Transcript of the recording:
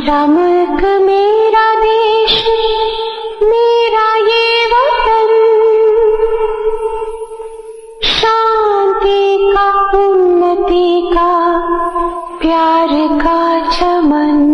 मेरा मुल्क मेरा देश मेरा ये वतन, शांति का उन्नति का प्यार का चमन।